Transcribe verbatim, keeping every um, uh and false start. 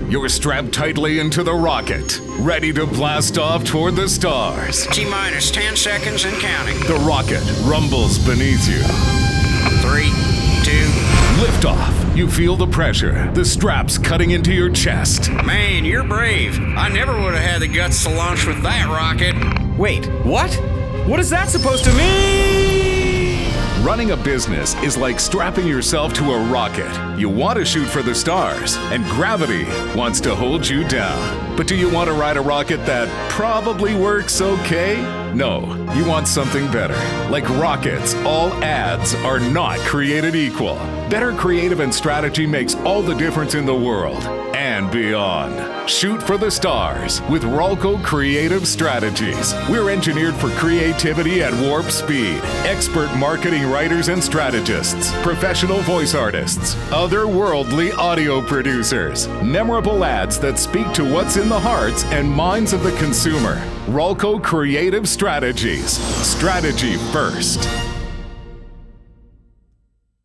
You're strapped tightly into the rocket, ready to blast off toward the stars. T-minus ten seconds and counting. The rocket rumbles beneath you. Three, two... Liftoff. You feel the pressure, the straps cutting into your chest. Man, you're brave. I never would have had the guts to launch with that rocket. Wait, what? What is that supposed to mean? Running a business is like strapping yourself to a rocket. You want to shoot for the stars, and gravity wants to hold you down. But do you want to ride a rocket that probably works okay? No, you want something better. Like rockets, all ads are not created equal. Better creative and strategy makes all the difference in the world and beyond. Shoot for the stars with Ralco Creative Strategies. We're engineered for creativity at warp speed. Expert marketing writers and strategists, professional voice artists, otherworldly audio producers, memorable ads that speak to what's in the hearts and minds of the consumer. Ralco Creative Strategies. Strategy first.